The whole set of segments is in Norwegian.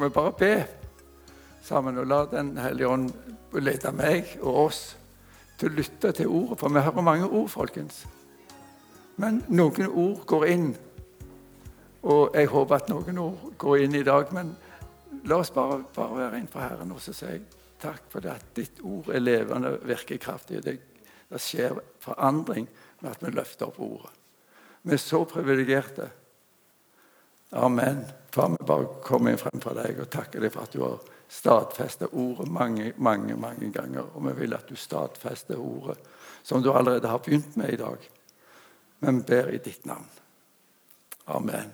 skal vi bare be sammen og la Den hellige ånd lede meg og oss til å lytte til ordet, for vi hører mange ord, folkens. Men noen ord går inn, og jeg håper at noen ord går inn i dag, men la oss bare være innenfor Herren, og så sier jeg takk for det at ditt ord er levende, virker kraftig. Det skjer forandring med at vi løfter opp ordet. Vi er så privilegerte. Amen. Far, vi bare kommer inn frem for deg og takker deg for at du har stadfestet ordet mange ganger, og vi vil at du stadfester ordet som du allerede har begynt med i dag. Men ber i ditt navn. Amen.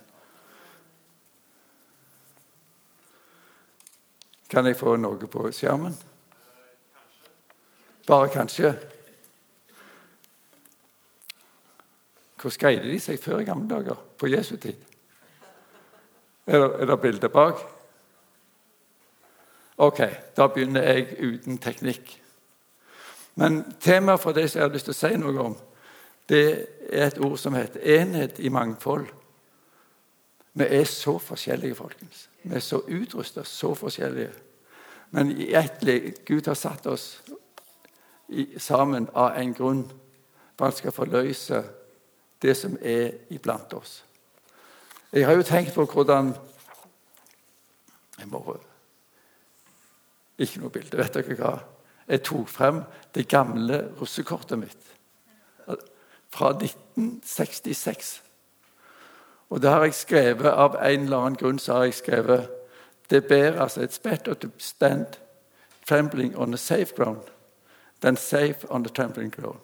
Kan jeg få noe på skjermen? Bare kanskje. Hvor skreide de seg før i gamle dager? På Jesu tid? Er det bilder bak? Ok, da begynner jeg uten teknikk. Men temaet for det som jeg har lyst til å si noe om, det er et ord som heter enhet i mangfold. Vi er så forskjellige, folkens. Vi er så utrustet, så forskjellige. Men i ett liv, Gud har satt oss sammen av en grunn, for han skal forløse det som er iblant oss. Jeg har jo tenkt på hvordan ikke noe bilde, vet dere hva? Jeg tok frem det gamle russekortet mitt fra 1966. Og det har jeg skrevet av en eller annen grunn, så har jeg skrevet det ber, altså it's better to stand trembling on the safe ground than safe on the trembling ground.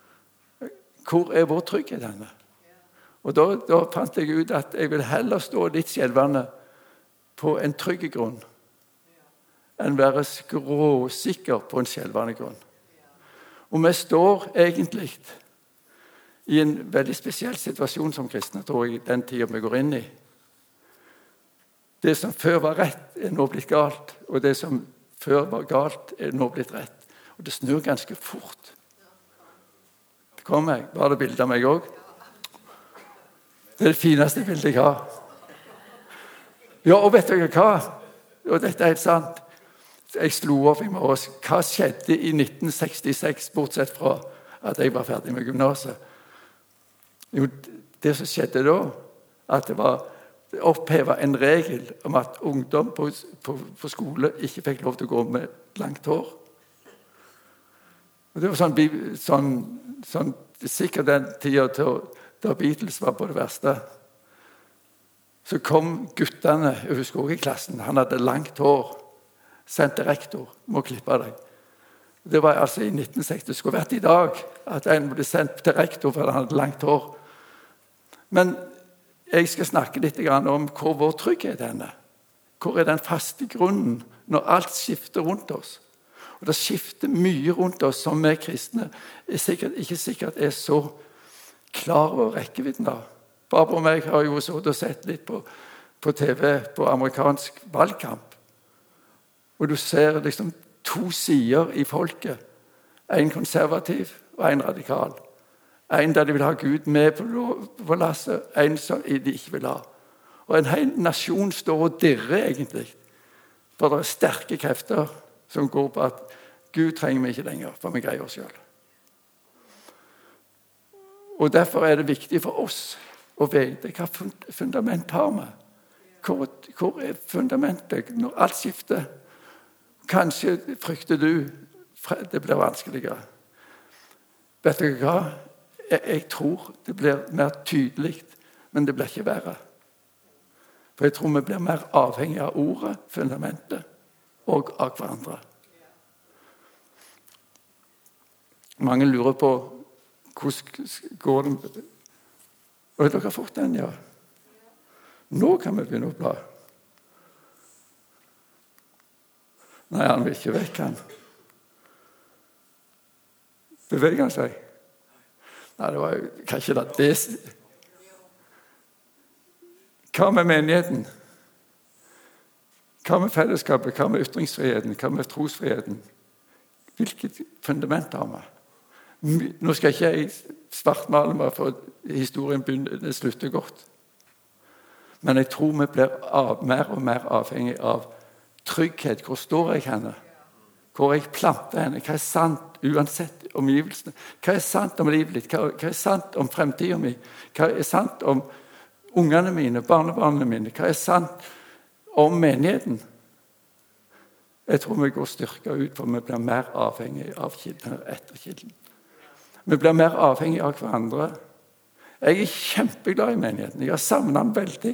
Hvor er vår trygghet henne? Og da fant jeg ut at jeg vil heller stå litt skjelvende på en trygg grunn enn være skråsikker på en skjelvende grunn. Og vi står egentlig i en veldig spesiell situasjon som kristne, tror jeg, den tiden vi går inn i. Det som før var rett, er nå blitt galt, og det som før var galt, er nå blitt rett. Og det snur ganske fort. Kom jeg, var det bildet av meg også? Det er det fineste bildet jeg har. Ja, og vet dere hva? Og dette er helt sant. Jeg slo opp i morges. Hva skjedde i 1966, bortsett fra at jeg var ferdig med gymnaset? Jo, det som skjedde da, at det var opphevet en regel om at ungdom på skole ikke fikk lov til å gå med langt hår. Og det var sånn sikkert den tiden da Beatles var på det verste. Så kom guttene, jeg husker også i klassen, han hadde langt hår, sendt til rektor, må klippe deg. Det var altså i 1960, det skulle vært i dag, at en ble sendt til rektor for han hadde langt hår. Men jeg skal snakke litt om hvor vår trygghet er henne. Hvor er den faste grunnen når alt skifter rundt oss? Og det skifter mye rundt oss som vi kristne ikke sikkert er så klar over rekkevidden av. Barbara og meg har jo sett litt på TV på amerikansk valgkamp. Og du ser liksom to sider i folket. En konservativ og en radikal. En der de vil ha Gud med på lasset, en som de ikke vil ha. Og en hel nasjon står og dirrer egentlig. For det er sterke krefter som går på at Gud trenger vi ikke lenger, for vi greier oss selv. Og derfor er det viktig for oss å vite hva fundament har vi. Hvor er fundamentet når alt skifter? Kanskje frykter du det blir vanskeligere. Vet du hva? Jeg tror det blir mer tydelig, men det blir ikke verre. For jeg tror vi blir mer avhengig av ordet, fundamentet, og av hverandre. Mange lurer på hvordan går det. Og dere har fått den, ja. Nå kan vi begynne å bla. Nei, han vil ikke vekk, han. Beveger han seg? Nei, det var jo kanskje det. Hva med menigheten? Hva med fellesskapet? Hva med ytringsfriheten? Hva med trosfriheten? Hvilket fundament har vi? Nå skal ikke jeg svartmale meg for historien slutter godt. Men jeg tror vi blir mer og mer avhengig av trygghet. Hvor står jeg henne? Hvor jeg planter henne? Hva er sant uansett omgivelsene? Hva er sant om livet ditt? Hva er sant om fremtiden min? Hva er sant om ungene mine, barnebarnene mine? Hva er sant om menigheten? Jeg tror vi går styrket ut, for vi blir mer avhengig av kilden etter kilden. Vi blir mer avhengig av hverandre. Jeg er kjempeglad i menigheten. Jeg har savnet den veldig.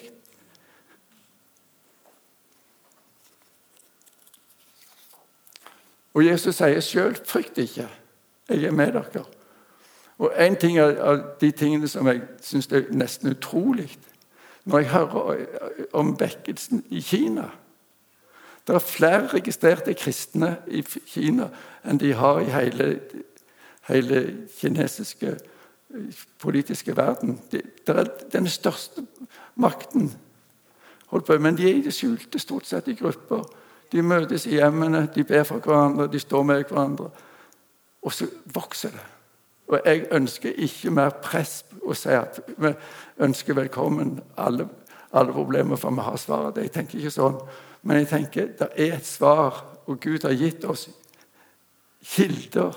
Og Jesus sier selv, frykt ikke, jeg er med dere. Og en ting av de tingene som jeg synes er nesten utrolig, når jeg hører om vekkelsen i Kina. Det er flere registrerte kristne i Kina enn de har i hele kinesiske politiske verden. Det er den største makten. Men de er i det skjulte, stort sett i grupper. De møtes i hjemmene, de ber for hverandre, de står med hverandre. Og så vokser det. Og jeg ønsker ikke mer press og si at vi ønsker velkommen alle problemer, for vi har svaret. Jeg tenker ikke sånn. Men jeg tenker det er et svar, og Gud har gitt oss kilder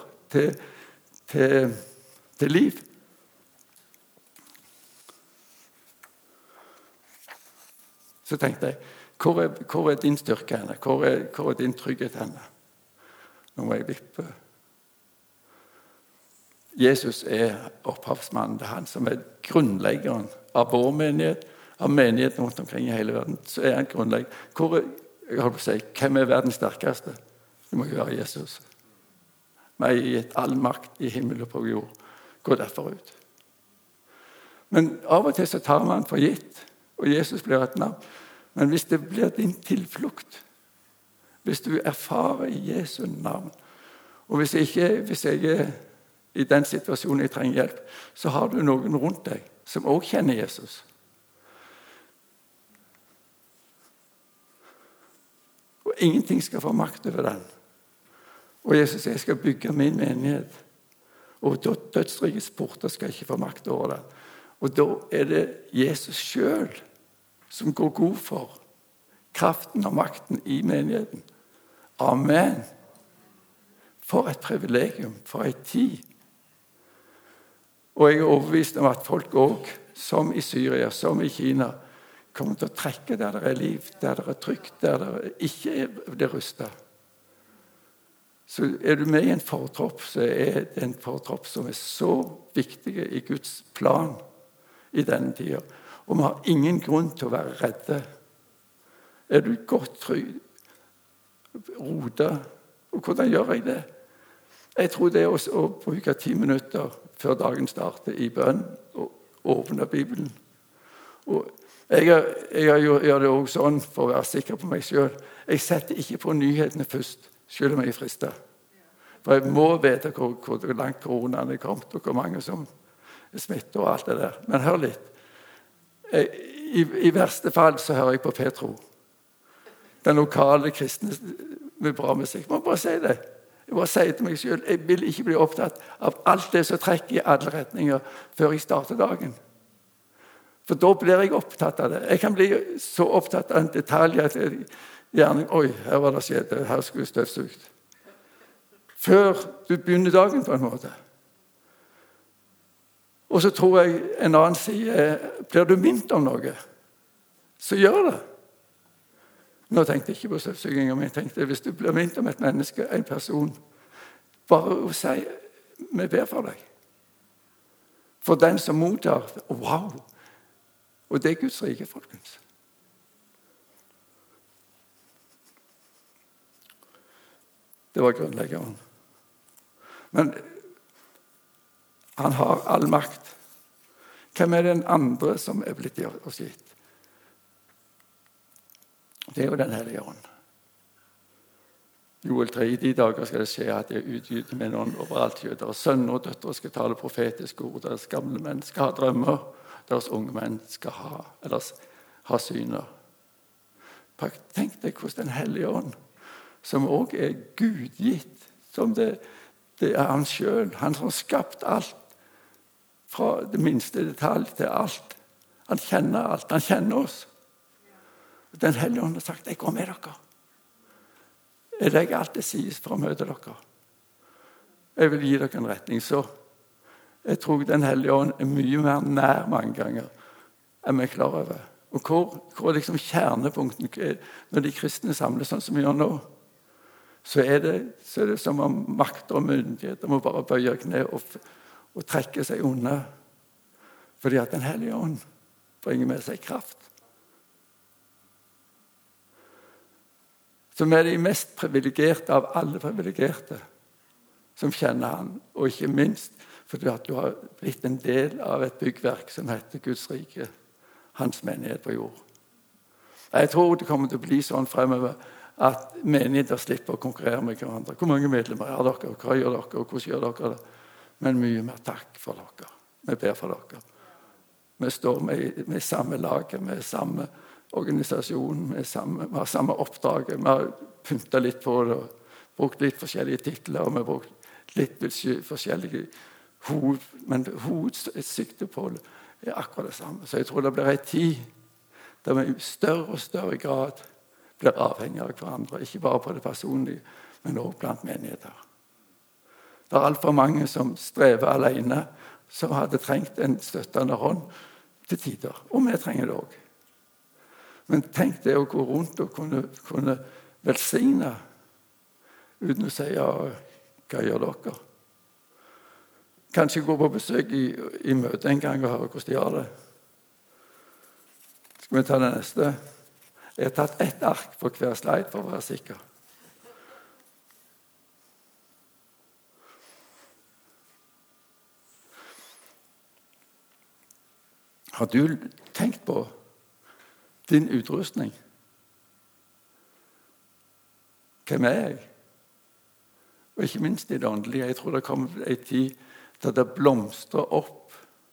til liv. Så tenkte jeg, hvor er din styrke henne? Hvor er din trygghet henne? Nå må jeg vippe. Jesus er opphavsmannen. Det er han som er grunnleggeren av vår menighet, av menigheten rundt omkring i hele verden. Så er han grunnlegger. Hvem er verdens sterkeste? Det må jo være Jesus. Vi er gitt all makt i himmel og på jord. Gå derfor ut. Men av og til så tar man for gitt, og Jesus blir et navn. Men hvis det blir din tilflukt, hvis du erfarer i Jesu navn, og hvis jeg er i den situasjonen jeg trenger hjelp, så har du noen rundt deg som også kjenner Jesus. Og ingenting skal få makt over den. Og Jesus sier, jeg skal bygge min menighet, og dødsrikets porter skal ikke få makt over den. Og da er det Jesus selv som går god for kraften og makten i menigheten. Amen. For et privilegium, for en tid. Og jeg er overbevist om at folk også, som i Syria, som i Kina, kommer til å trekke der det er liv, der det er trygt, der det ikke er rustet. Så er du med i en fortropp, så er det en fortropp som er så viktig i Guds plan i denne tiden. Og vi har ingen grunn til å være redde. Er du godt trygg? Roda. Og hvordan gjør jeg det? Jeg tror det er å bruke 10 minutter før dagen starter i bønn og åpne Bibelen. Og jeg gjør det også sånn for å være sikker på meg selv. Jeg setter ikke på nyhetene først, selv om jeg er fristet. For jeg må vite hvor langt koronaen er kommet, og hvor mange som er smittet og alt det der. Men hør litt. I verste fall så hører jeg på Petro. Den lokale kristne med bra musikk. Man bare si det. Jeg bare sier til meg selv, jeg vil ikke bli opptatt av alt det som trekker i alle retninger før jeg starter dagen. For da blir jeg opptatt av det. Jeg kan bli så opptatt av en detalj at jeg gjerne, oi, her var det skjedd, her skulle jeg støvsugt. Før du begynner dagen på en måte. Og så tror jeg en annen sier, blir du minnet om noe, så gjør det. Nå tenkte jeg ikke på støvsugingen, men jeg tenkte, hvis du blir minnet om et menneske, en person, bare å si, vi ber for deg. For den som mottar, wow! Og det er Guds rike, folkens. Det var grunnleggeren. Men han har all makt. Hvem er den andre som er blitt oss gitt? Det er jo den hellige ånd. Joel 3, i de dager skal det skje at jeg utgyter min ånd overalt. Deres sønner og døtre skal tale profetiske ord. Deres gamle menn skal ha drømmer. Deres unge menn skal ha syner. Tenk deg hvordan den hellige ånd, som også er gudgitt, som det er han selv, han som har skapt alt, fra det minste detalj til alt. Han kjenner alt, han kjenner oss. Den hellige ånd har sagt, jeg går med dere. Jeg legger alt det sies for å møte dere. Jeg vil gi dere en retning. Så jeg tror den hellige ånd er mye mer nær mange ganger enn vi er klar over. Og hvor liksom kjernepunkten er, når de kristne samles sånn som vi gjør nå, så er det som om makt og myndigheter må bare bøye kne og trekke seg unna. Fordi at den hellige ånd bringer med seg kraft. Som er de mest privilegerte av alle privilegerte som kjenner han, og ikke minst fordi at du har blitt en del av et byggverk som heter Guds rike, hans menighet på jord. Jeg tror det kommer til å bli sånn fremover at menigheter slipper å konkurrere med hverandre. Hvor mange medlemmer har dere, hva gjør dere, og hvordan gjør dere det? Men mye mer takk for dere. Vi ber for dere. Vi står med samme laget, med samme organisasjon, vi har samme oppdrag. Vi har pyntet litt på det, brukt litt forskjellige titler, og vi har brukt litt forskjellige men hovedsiktet på det er akkurat det samme. Så jeg tror det blir en tid der vi i større og større grad blir avhengige av hverandre, ikke bare på det personlige, men også blant menigheter. Det er alt for mange som strever alene, som hadde trengt en støttende hånd til tider, og vi trenger det også. Men tenk det å gå rundt og kunne velsigne uten å si, ja, hva gjør dere? Kanskje gå på besøk i møte en gang og høre hvordan de gjør det. Skal vi ta det neste? Jeg har tatt ett ark på hver slide for å være sikker. Har du tenkt på din utrustning? Hvem er jeg? Og ikke minst i det åndelige. Jeg tror det kommer en tid der det blomstrer opp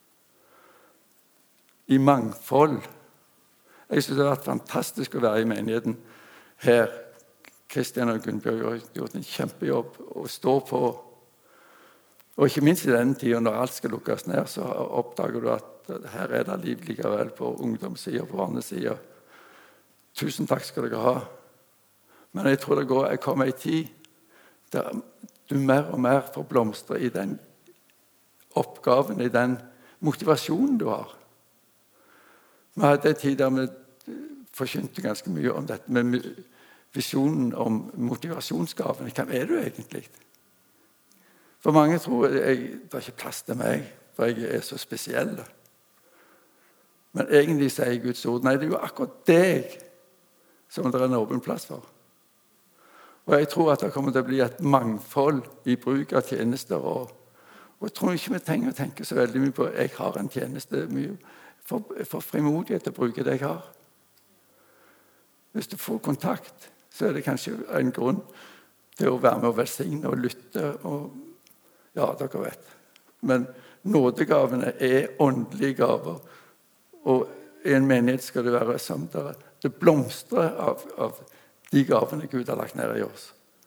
i mangfold. Jeg synes det har vært fantastisk å være i menigheten her. Kristian og Gunnbjørg har gjort en kjempejobb å stå på. Og ikke minst i denne tiden, når alt skal lukkes ned, så oppdager du at her er det liv likevel på ungdomssiden, på barnesiden. Tusen takk skal dere ha. Men jeg tror det kommer en tid der du mer og mer får blomstre i den oppgaven, i den motivasjonen du har. Vi hadde en tid der vi forkynte ganske mye om dette med visjonen om motivasjonsgaven. Hvem er du egentlig? For mange tror det er ikke plass til meg, for jeg er så spesiell. Men egentlig sier Guds ord, nei, det er jo akkurat deg som det er en åpen plass for. Og jeg tror at det kommer til å bli et mangfold i bruk av tjenester. Og jeg tror ikke vi trenger å tenke så veldig mye på jeg har en tjeneste. For frimodighet til å bruke det jeg har. Hvis du får kontakt, så er det kanskje en grunn til å være med og velsigne og lytte. Ja, dere vet. Men nådegavene er åndelige gaver. Og i en menighet skal det være som det blomstrer av de gavene Gud har lagt ned i oss.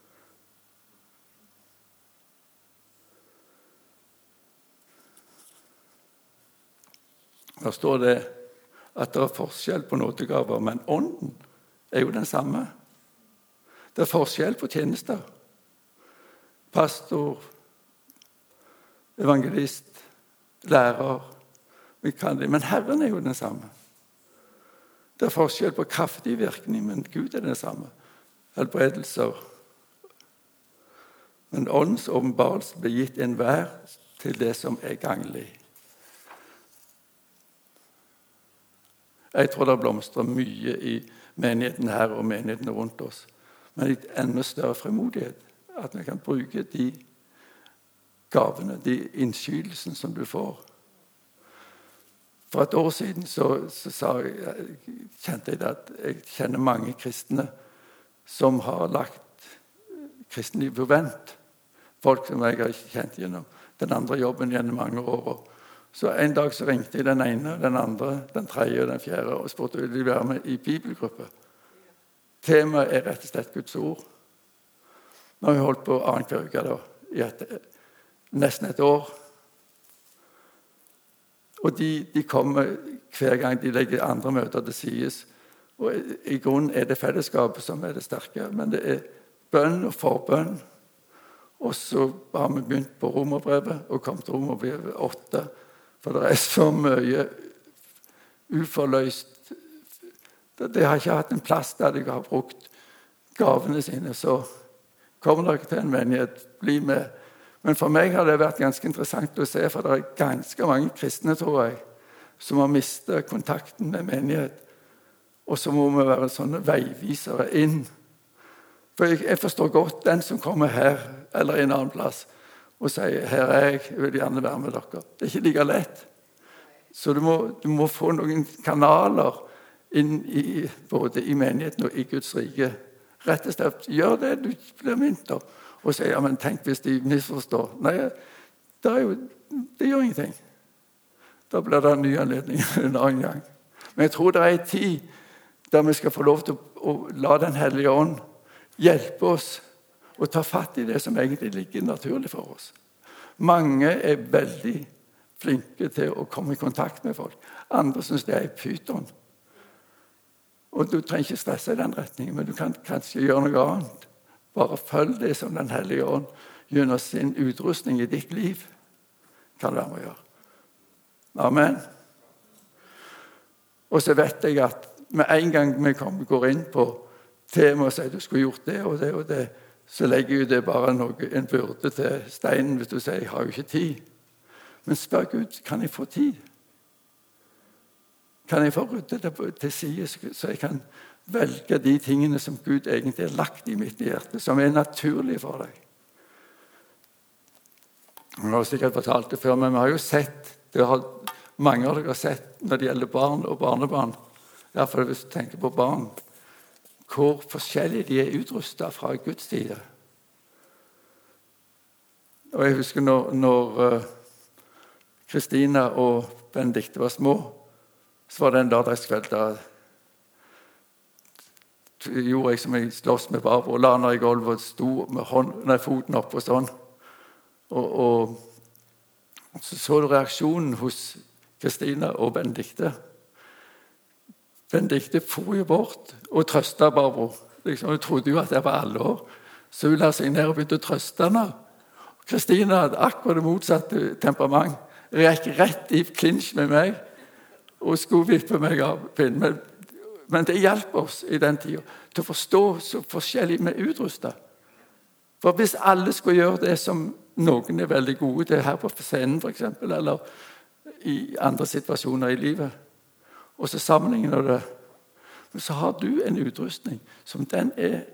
Der står det at det er forskjell på nådegaver, men ånden er jo den samme. Det er forskjell på tjenester. Pastor, evangelist, lærer, men Herren er jo den samme. Det er forskjell på kraftig virkning, men Gud er den samme. Helbredelser. Men åndens åpenbarelse blir gitt enhver til det som er ganglig. Jeg tror det blomstrer mye i menigheten her og menigheten rundt oss. Men i enda større frimodighet. At vi kan bruke de gavene, de innskytelsen som du får. For et år siden kjente jeg at jeg kjenner mange kristne som har lagt kristenliv på vent. Folk som jeg har kjent gjennom den andre jobben gjennom mange år. Så en dag så ringte jeg den ene, den andre, den tredje og den fjerde og spurte om de ville være med i bibelgruppe. Temaet er rett og slett Guds ord. Nå har vi holdt på annenhver uke da, i nesten et år. Og de kommer hver gang de legger andre møter, det sies Og i grunnen er det fellesskapet som er det sterke, men det er bønn og forbønn. Og så har vi begynt på Romerbrevet og kom til Romerbrevet 8, for det er så mye uforløst. Det har ikke hatt en plass der de har brukt gavene sine, så kommer dere til en menighet, bli med. Men for meg har det vært ganske interessant å se, for det er ganske mange kristne, tror jeg, som har mistet kontakten med menighet. Og så må vi være sånne veivisere inn. For jeg forstår godt den som kommer her, eller en annen plass, og sier, her er jeg vil gjerne være med dere. Det er ikke like lett. Så du må få noen kanaler inn både i menigheten og i Guds rike. Rett og slett, gjør det du blir minnet av. Og sier, ja, men tenk hvis de misforstår. Nei, det gjør ingenting. Da blir det en ny anledning en annen gang. Men jeg tror det er en tid der vi skal få lov til å la Den hellige ånd hjelpe oss å ta fatt i det som egentlig ligger naturlig for oss. Mange er veldig flinke til å komme i kontakt med folk. Andre synes det er pyton. Og du trenger ikke stresse i den retningen, men du kan kanskje gjøre noe annet. Bare følg det som Den hellige ånd gjennom sin utrustning i ditt liv kan være med å gjøre. Amen. Og så vet jeg at med en gang vi går inn på temaet og sier du skulle gjort det og det og det, så legger jo det bare en byrde til steinen hvis du sier jeg har jo ikke tid. Men spør Gud, kan jeg få tid? Kan jeg få rydde det til side så jeg kan velge de tingene som Gud egentlig har lagt i mitt hjerte, som er naturlige for deg? Jeg har sikkert fortalt det før, men vi har jo sett, det har mange av dere sett når det gjelder barn og barnebarn, i hvert fall hvis du tenker på barn, hvor forskjellige de er utrustet fra Guds side. Og jeg husker når Kristina og Benedikte var små, så var det en lørdagskveld da gjorde jeg som jeg slåss med Barbara og la henne i gulvet og sto med foten opp og sånn. Og så du reaksjonen hos Kristina og Benedikte. Benedikte for jo bort og trøstet Barbara. Liksom, hun trodde jo at det var alvor. Så hun la seg ned og begynte å trøste henne. Kristina hadde akkurat det motsatte temperament. Rekk rett i klinsj med meg og skulle vippe meg av pinnen. Men det hjelper oss i den tiden til å forstå så forskjellig vi er utrustet. For hvis alle skulle gjøre det som noen er veldig gode til her på scenen for eksempel, eller i andre situasjoner i livet, og så sammenligner det, så har du en utrustning som det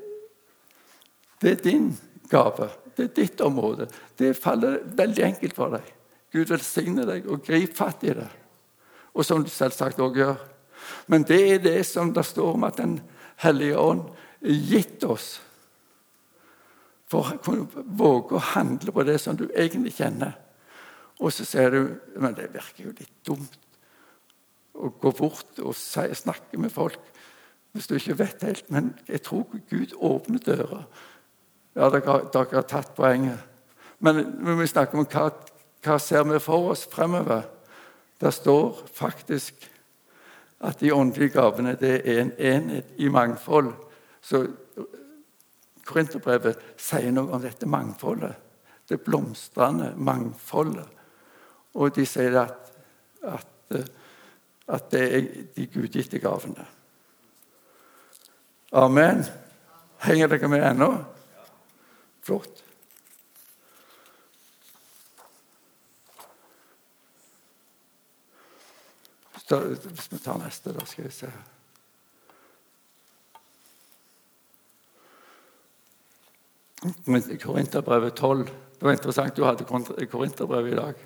er din gave, det er ditt område. Det faller veldig enkelt for deg. Gud velsigne deg og grip fatt i det. Og som du selvsagt også gjør. Men det er det som det står om at Den hellige ånd gitt oss for å kunne våge å handle på det som du egentlig kjenner. Og så sier du, men det virker jo litt dumt å gå bort og snakke med folk hvis du ikke vet helt. Men jeg tror Gud åpner dører. Ja, dere har tatt poenget. Men vi snakker om hva ser vi for oss fremover. Det står faktisk at de åndelige gavene det er en enhet i mangfold. Så Korinterbrevet sier noe om dette mangfoldet. Det blomstrende mangfoldet. Og de sier at det er de gudgitte gavene. Amen. Henger dere med ennå? Flott. Hvis vi tar neste, da skal jeg se. Korinterbrevet 12. Det var interessant du hadde Korinterbrevet i dag.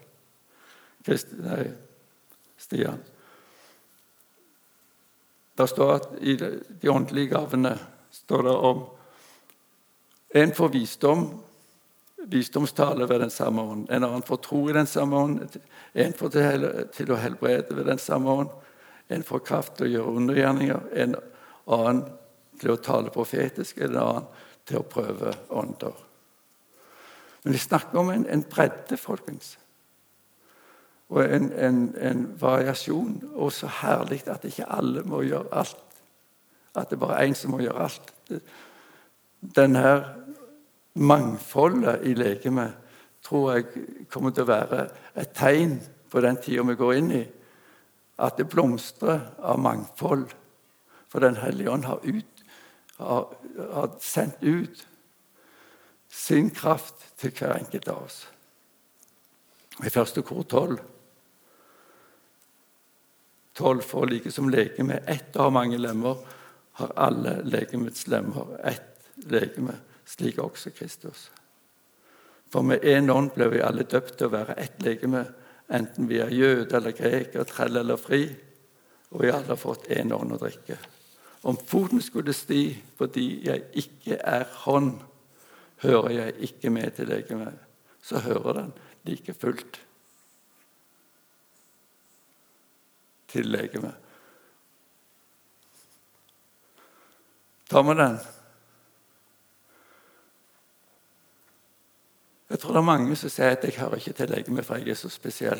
Stian. Det står at i de åndelige gavene står det om en for visdom, visdomstale ved den samme ånd, en annen for tro i den samme ånd, en for til å helbrede ved den samme ånd, en for kraft til å gjøre undergjerninger, en annen til å tale profetisk, en annen til å prøve ånder. Men vi snakker om en bredde, folkens. Og en variasjon, og så herlig at ikke alle må gjøre alt. at det bare er en som må gjøre alt. Denne mangfoldet i legemet tror jeg kommer til å være et tegn på den tiden vi går inn i, at det blomstrer av mangfold. For Den hellige ånd har sendt ut sin kraft til hver enkelt av oss. I 1. kor 12 for like som legeme ett har mange lemmer, har alle legemets lemmer ett legeme, slik også Kristus. For med en ånd ble vi alle døpt til å være ett legeme, enten vi er jøde eller greker, trell eller fri, og vi alle har fått en ånd å drikke. Om foten skulle sti fordi jeg ikke er hånd, hører jeg ikke med til legeme, så hører den like fullt til legeme. Tar vi den? Jeg tror det er mange som sier at jeg hører ikke til legeme, for jeg er så spesiell.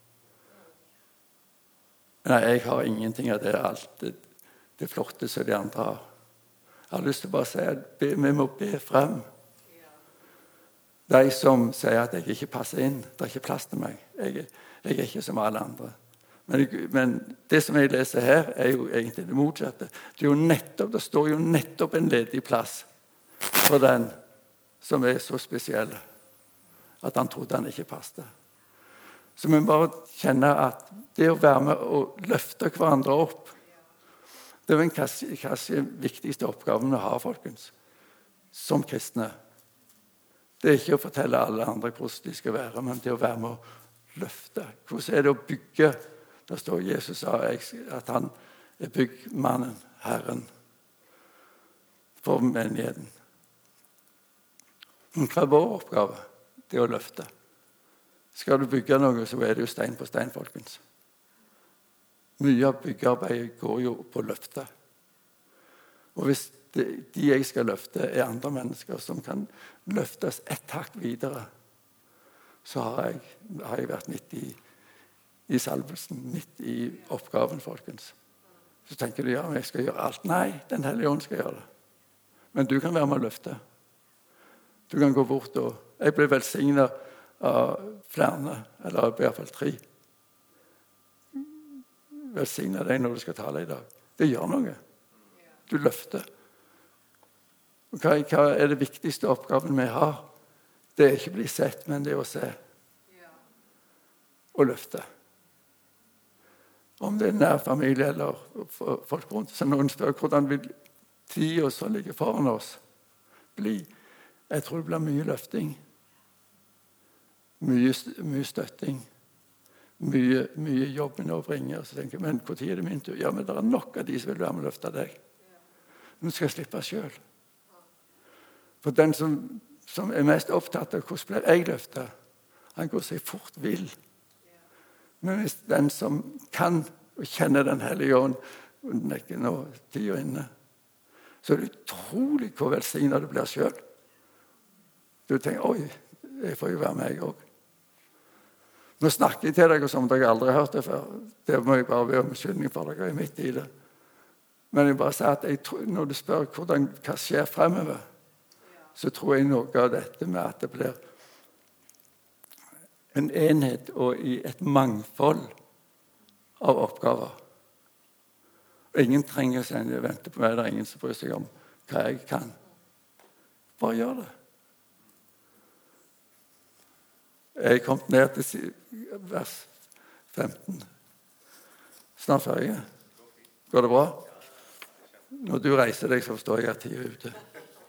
Nei, jeg har ingenting av det, alt det flotte som de andre har. Jeg har lyst til å bare si at vi må be frem. De som sier at jeg ikke passer inn, det er ikke plass til meg. Jeg er ikke som alle andre. Men det som jeg leser her, er jo egentlig det motsatte. Det står jo nettopp en ledig plass for den som er så spesiell, at han trodde han ikke passet. Så vi bare kjenner at det å være med og løfte hverandre opp, det er den kanskje viktigste oppgaven vi har, folkens, som kristne. Det er ikke å fortelle alle andre hvordan de skal være, men det å være med å løfte. Hvordan er det å bygge? Der står Jesus at han er byggmannen, Herren, for menigheten. Men hva er vår oppgave? Det å løfte. Skal du bygge noe, så er det jo stein på stein, folkens. Mye av byggearbeidet går jo på løfte. Og hvis de jeg skal løfte, er andre mennesker som kan løftes et hakk videre, så har jeg vært midt i salvelsen, midt i oppgaven, folkens. Så tenker du, ja, men jeg skal gjøre alt. Nei, Den hellige ånd skal gjøre det. Men du kan være med å løfte. Du kan gå bort og jeg ble velsignet av flere, eller i hvert fall 3. Velsignet deg når du skal tale i dag. Det gjør noe. Du løfter. Og hva er det viktigste oppgaven vi har? Det er ikke å bli sett, men det er å se. Og løfte. Om det er nær familie eller folk rundt. Så noen spør hvordan vil tiden som ligger foran oss bli. Jeg tror det blir mye løfting. Mye støtting. Mye jobben å bringe. Så tenker jeg, men hvor tid er det min tur? Ja, men det er nok av de som vil være med å løfte deg. Men du skal slippe selv. For den som er mest opptatt av hvordan blir jeg løftet, han går seg fort vill. Men hvis den som kan og kjenner Den hellige ånd, og den er ikke nå tiden inne, så er det utrolig hvor velsignet du blir selv. Du tenker, oi, jeg får jo være med jeg også. Nå snakker jeg til deg som dere aldri har hørt det før. Det må jeg bare være med skyldning for dere i midt i det. Men jeg bare sier at når du spør hva skjer fremover, så tror jeg noe av dette med at det blir en enhet og i et mangfold av oppgaver. Ingen trenger å si vente på meg, det er ingen som bryr seg om hva jeg kan. Bare gjør det. Jeg er kommet ned til vers 15. Snart ferdig. Går det bra? Når du reiser deg, så forstår jeg at tiden er ute.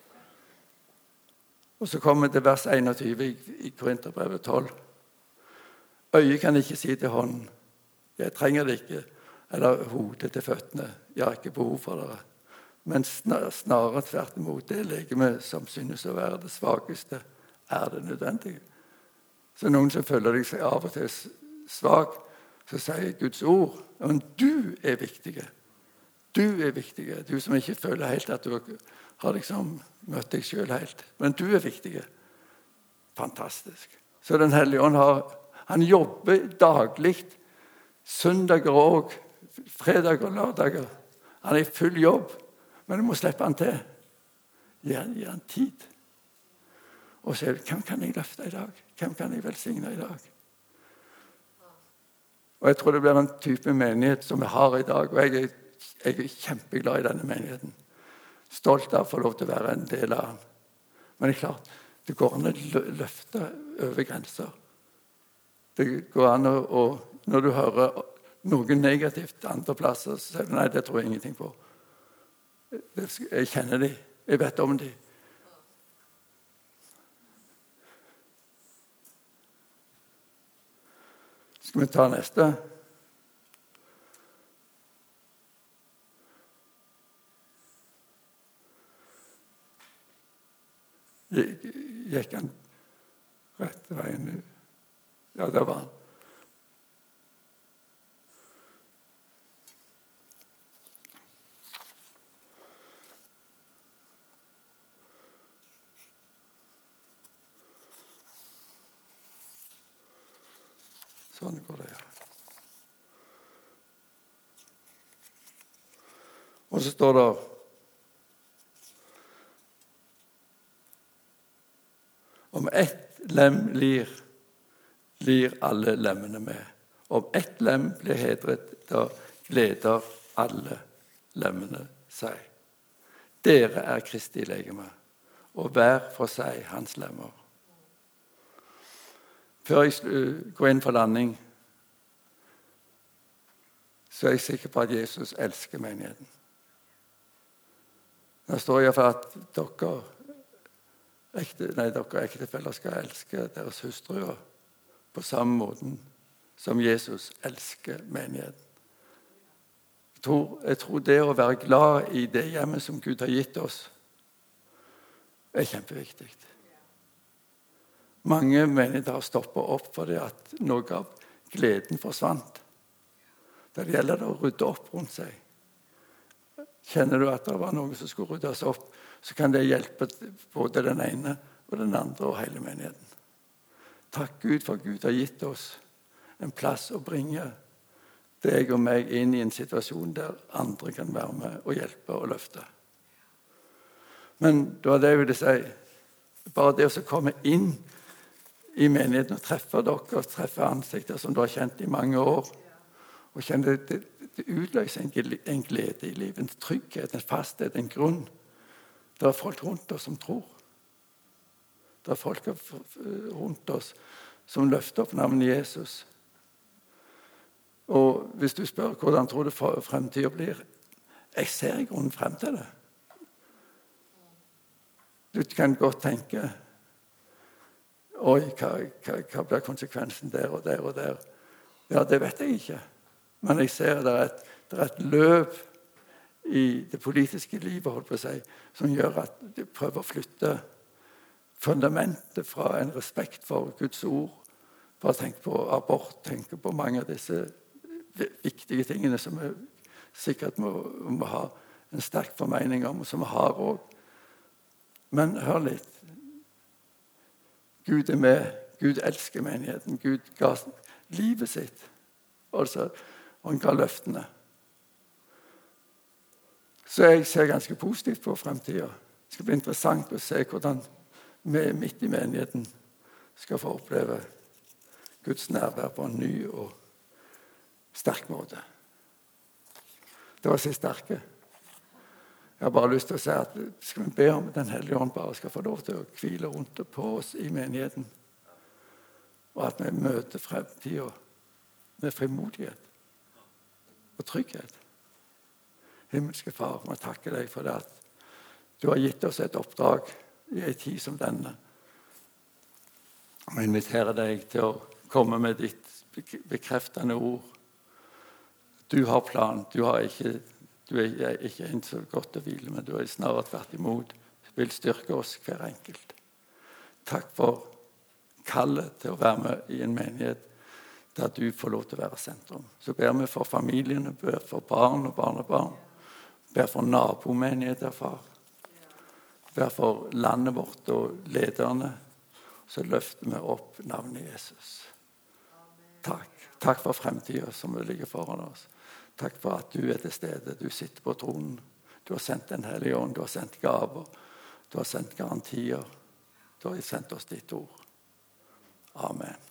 Og så kommer det til vers 21 i Korinterbrevet 12. Øyet kan ikke si til hånden, jeg trenger det ikke, eller hodet til føttene, jeg har ikke behov for dere. Men snarere tvert imot, det legeme som synes å være det svakeste, er det nødvendige. Så noen som føler seg av og til svak, så sier Guds ord, men du er viktig. Du er viktig. Du som ikke føler helt at du har liksom møtt deg selv helt. Men du er viktig. Fantastisk. Så Den hellige ånd han jobber daglig, søndager og fredager og lørdager. Han er i full jobb. Men du må slippe han til. Gi han tid. Og se, hvem kan jeg løfte i dag? Hvem kan jeg velsigne i dag? Og jeg tror det blir en type menighet som vi har i dag. Og jeg er kjempeglad i denne menigheten. Stolt av å få lov til å være en del av den. Men det er klart, det går an å løfte over grenser. Det går an å når du hører noe negativt andre plasser, så sier du, nei, det tror jeg ingenting på. Jeg kjenner de. Jeg vet om de. Skal vi ta neste? Gikk han rett veien ut? Ja, det var han. Sånn går det, ja. Og så står det om ett lem lir alle lemmene med. Om ett lem blir hedret, da gleder alle lemmene seg. Dere er Kristi legeme, og hver for seg hans lemmer. Før jeg går inn for landing, så er jeg sikker på at Jesus elsker menigheten. Det står i hvert fall at dere ektefeller skal elske deres hustruer på samme måten som Jesus elsker menigheten. Jeg tror det å være glad i det hjemmet som Gud har gitt oss, er kjempeviktig. Mange menigheter har stoppet opp fordi at noe av gleden forsvant. Der gjelder det å rydde opp rundt seg. Kjenner du at det var noe som skulle ryddes opp, så kan det hjelpe både den ene og den andre og hele menigheten. Takk Gud for Gud har gitt oss en plass å bringe deg og meg inn i en situasjon der andre kan være med og hjelpe og løfte. Men det var det jeg ville si. Bare det å komme inn i menigheten og treffe dere, og treffe ansikter som du har kjent i mange år, og kjenne det utløser en glede i livet, en trygghet, en fasthet, en grunn. Det er folk rundt oss som tror. Det er folk rundt oss som løfter opp navnet Jesus. Og hvis du spør hvordan tror du fremtiden blir, jeg ser i grunnen frem til det. Du kan godt tenke, oi, hva blir konsekvensen der og der og der? Ja, det vet jeg ikke. Men jeg ser det er et løp i det politiske livet, holdt på å si, som gjør at de prøver å flytte fundamentet fra en respekt for Guds ord. Bare tenk på abort, tenk på mange av disse viktige tingene som vi sikkert må ha en sterk formening om, og som vi har også. Men hør litt. Gud er med. Gud elsker menigheten. Gud ga livet sitt. Altså, og han ga løftene. Så jeg ser ganske positivt på fremtiden. Det skal bli interessant å se hvordan vi midt i menigheten skal få oppleve Guds nærvær på en ny og sterk måte. Det var så sterke. Jeg har bare lyst til å si at skal vi be om Den hellige ånd bare skal få lov til å hvile rundt på oss i menigheten, og at vi møter fremtiden med frimodighet og trygghet. Himmelske Far, må jeg takke deg for det at du har gitt oss et oppdrag i en tid som denne. Og inviterer deg til å komme med ditt bekreftende ord. Du har plan. Du er ikke en så godt å hvile, men du er snarere tvert imot. Du vil styrke oss hver enkelt. Takk for kallet til å være med i en menighet der du får lov til å være sentrum. Så ber vi for familiene, ber for barn og barnebarn, ber for nabomenigheter, far. Ber for landet vårt og lederne. Så løfter vi opp navnet Jesus. Takk. Takk for fremtiden som ligger foran oss. Takk for at du er til stede. Du sitter på tronen. Du har sendt Den hellige ånd, du har sendt gaver, du har sendt garantier. Du har sendt oss ditt ord. Amen.